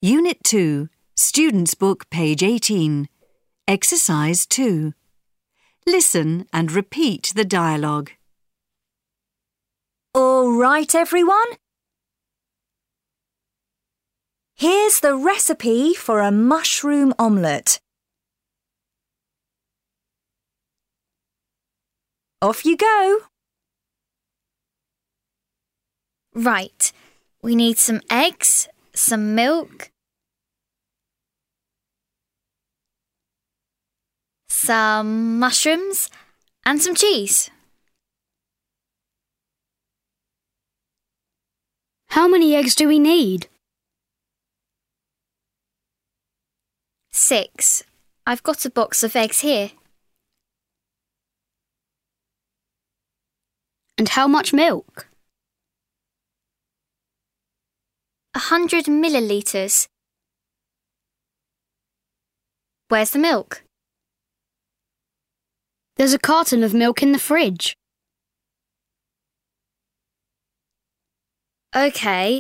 Unit 2, Students' Book, page 18. Exercise 2. Listen and repeat the dialogue. All right, everyone. Here's the recipe for a mushroom omelette. Off you go. Right, we need some eggs, some milk, some mushrooms, and some cheese. How many eggs do we need? 6. I've got a box of eggs here. And how much milk? 100 millilitres. Where's the milk? There's a carton of milk in the fridge. OK.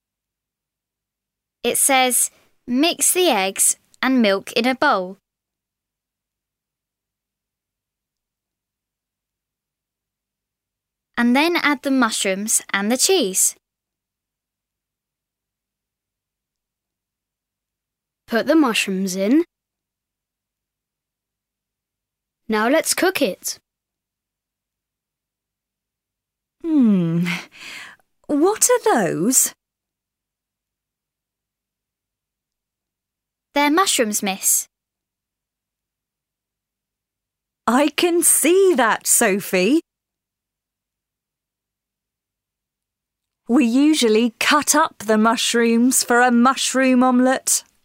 It says, mix the eggs and milk in a bowl. And then add the mushrooms and the cheese. Put the mushrooms in. Now let's cook it. What are those? They're mushrooms, miss. I can see that, Sophie. We usually cut up the mushrooms for a mushroom omelette.